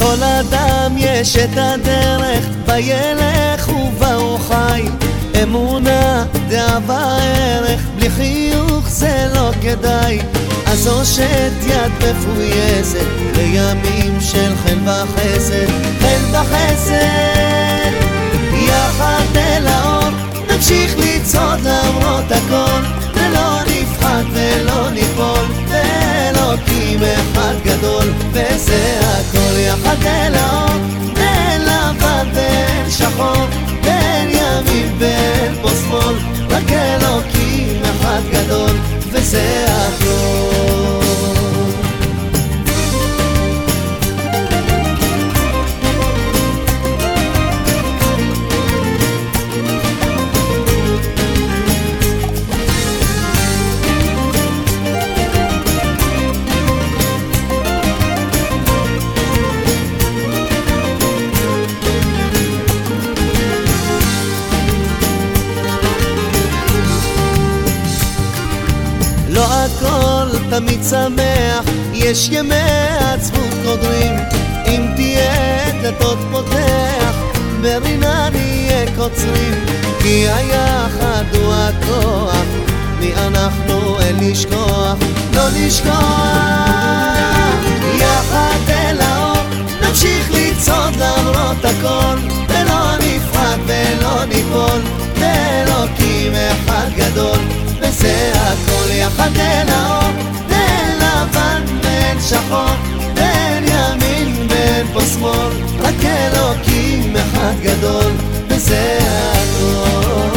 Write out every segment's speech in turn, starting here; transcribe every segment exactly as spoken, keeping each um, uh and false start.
לכל אדם יש את הדרך, וילך ובה הוא חי. אמונה, דעה וערך, בלי חיוך זה לא כדאי. אז הושט יד מפויסת לימים של חן וחסד. חן וחסד יחד אל האור, נמשיך לצעוד למרות הכל, ולא נפחד ולא ניפול, ואלוקים אחד גדול, וזה הכל. יחד אל האור, בין לבן בין שחור, בין ימין בין פה שמאל, רק אלוקים אחד גדול, וזה הכל. לא הכל תמיד שמח, יש ימי עצבות קודרים. אם תהיה דלתות פותח, ברינה נהיה קוצרים. כי היחד הוא הכוח, מי אנחנו אל לשכוח, לא לשכוח. יחד אל האור, נמשיך לצעוד למרות הכל, ולא נפחד ולא ניפול, ואלוקים אחד גדול, וזה הכל. יחד אל האור, בין לבן בין שחור, בין ימין בין פה שמאל, רק אלוקים אחד גדול, וזה הכל.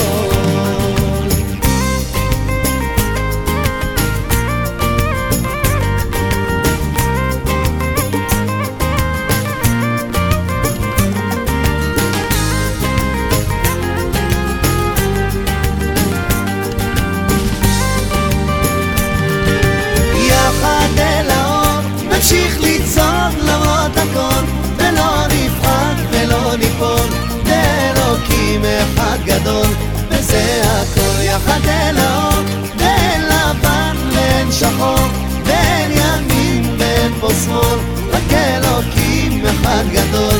נמשיך לצעוד למרות הכל, ולא נפחד ולא ניפול, ואלוקים אחד גדול, וזה הכל. יחד אל האור, בין לבן בין שחור, בין ימין בין פה שמאל, רק אלוקים אחד גדול,